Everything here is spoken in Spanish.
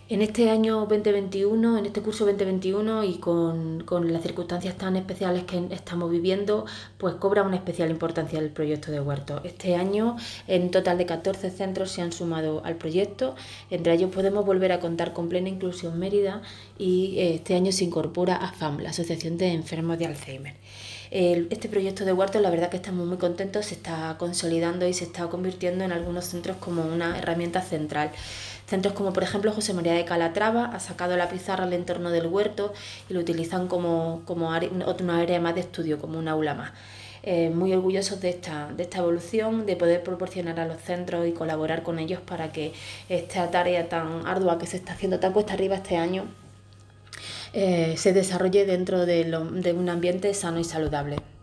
En este año 2021, en este curso 2021 y con las circunstancias tan especiales que estamos viviendo, pues cobra una especial importancia el proyecto de huertos. Este año, en un total de 14 centros se han sumado al proyecto. Entre ellos podemos volver a contar con Plena Inclusión Mérida y este año se incorpora AFAM, la Asociación de Enfermos de Alzheimer. Este proyecto de huertos, la verdad que estamos muy contentos, se está consolidando y se está convirtiendo en algunos centros como una herramienta central. Centros como por ejemplo José María de Calatrava ha sacado la pizarra al entorno del huerto y lo utilizan como una área más de estudio, como un aula más. Muy orgullosos de esta evolución, de poder proporcionar a los centros y colaborar con ellos para que esta tarea tan ardua que se está haciendo tan cuesta arriba este año se desarrolle dentro de un ambiente sano y saludable.